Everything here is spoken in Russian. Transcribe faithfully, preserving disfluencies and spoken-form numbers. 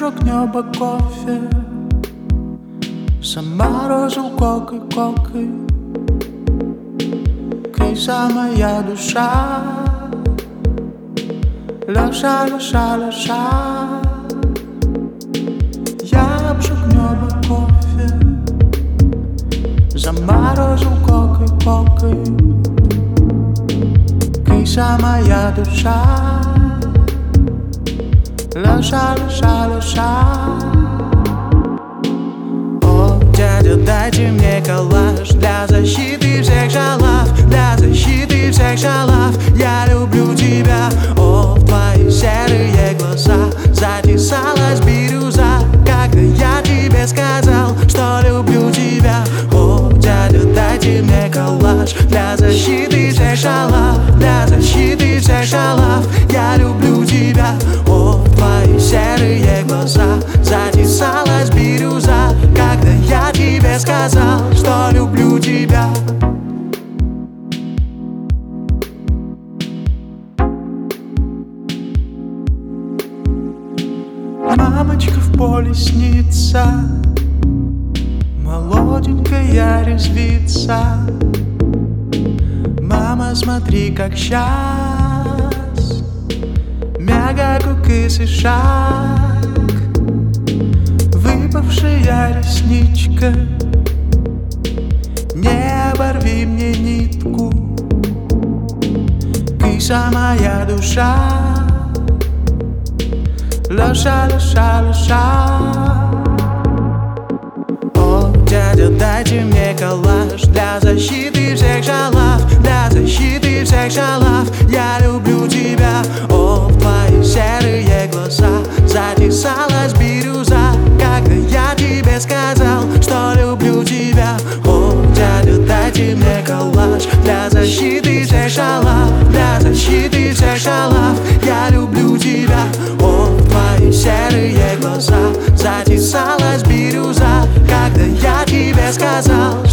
вокруг неба кофе, заморозил кока-колкой. Киса моя душа, леша, леша, леша. Я обжег небо кофе, заморозил кока-колкой. Киса моя душа, леша, леша, леша. О, дядя, дайте мне калаш для защиты всех шалав, для защиты всех шалав. Я люблю тебя. О, в твои серые глаза затесалась бирюза, когда я тебе сказал, что люблю тебя. О, дядя, дайте мне калаш для защиты всех шалав, для защиты всех шалав. Я люблю тебя. О, в твои серые глаза затесалась бирюза, когда я тебе сказал, что люблю тебя. Мамочка в поле снится, молоденькая резвится. Мама, смотри, как сейчас мягко кукысы шаг, выпавшая ресничка. Не оборви мне нитку, киса моя душа, леша, леша, леша. О, дядя, дайте мне калаш для защиты всех шалав, для защиты всех шалав. Я люблю тебя. О, в твои серые глаза затесалась бирюза, когда я тебе сказал, что люблю тебя. О, дядя, дайте мне калаш для защиты всех шалав, для защиты всех шалав. Я люблю тебя. О, в твои серые глаза затесалась бирюза, когда я тебе сказал,